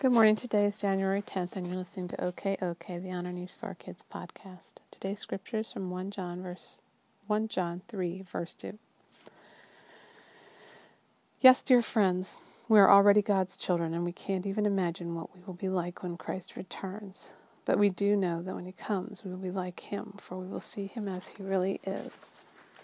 Good morning. Today is January 10th, and you're listening to OK, the Honor News for Our Kids podcast. Today's scripture is from 1 John 3, verse 2. Yes, dear friends, we are already God's children, and we can't even imagine what we will be like when Christ returns. But we do know that when he comes, we will be like him, for we will see him as he really is.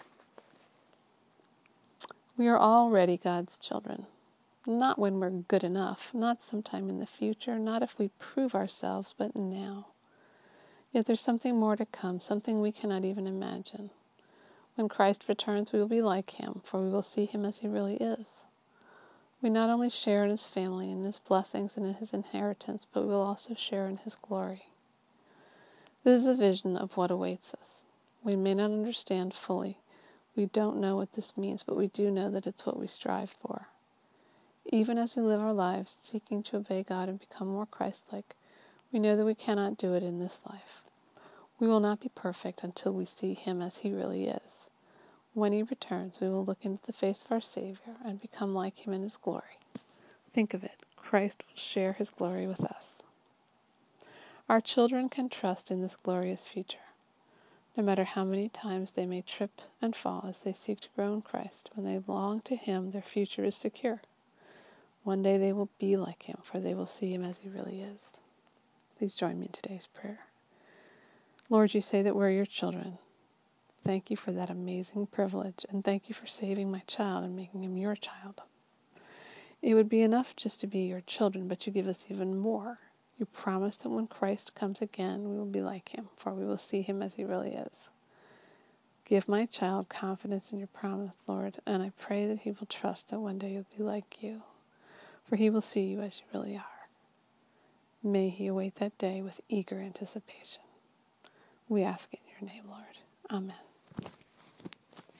We are already God's children. Not when we're good enough, not sometime in the future, not if we prove ourselves, but now. Yet there's something more to come, something we cannot even imagine. When Christ returns, we will be like him, for we will see him as he really is. We not only share in his family, in his blessings, and in his inheritance, but we will also share in his glory. This is a vision of what awaits us. We may not understand fully. We don't know what this means, but we do know that it's what we strive for. Even as we live our lives seeking to obey God and become more Christ-like, we know that we cannot do it in this life. We will not be perfect until we see him as he really is. When he returns, we will look into the face of our Savior and become like him in his glory. Think of it, Christ will share his glory with us. Our children can trust in this glorious future. No matter how many times they may trip and fall as they seek to grow in Christ, when they belong to him, their future is secure. One day they will be like him, for they will see him as he really is. Please join me in today's prayer. Lord, you say that we're your children. Thank you for that amazing privilege, and thank you for saving my child and making him your child. It would be enough just to be your children, but you give us even more. You promise that when Christ comes again, we will be like him, for we will see him as he really is. Give my child confidence in your promise, Lord, and I pray that he will trust that one day he'll be like you, for he will see you as you really are. May he await that day with eager anticipation. We ask in your name, Lord. Amen.